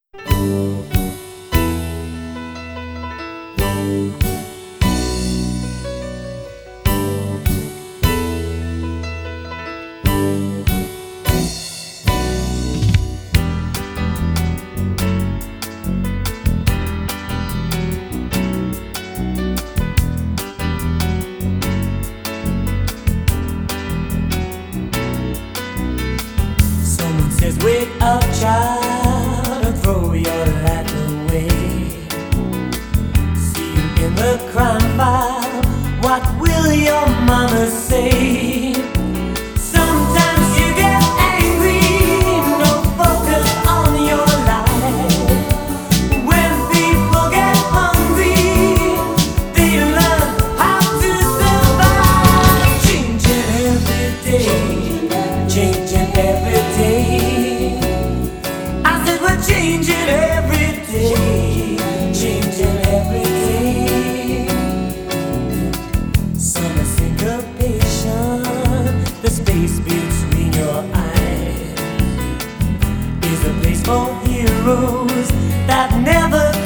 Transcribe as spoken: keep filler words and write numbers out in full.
Someone says, wake up, child, and throw your life away. See you in the crime file. What will your mama say? Sometimes you get angry, no focus on your life. When people get hungry, they learn how to survive. Changing every day, changing every day. I said we're changing every day, changing every day. Summer syncopation, the space between your eyes is a place for heroes that never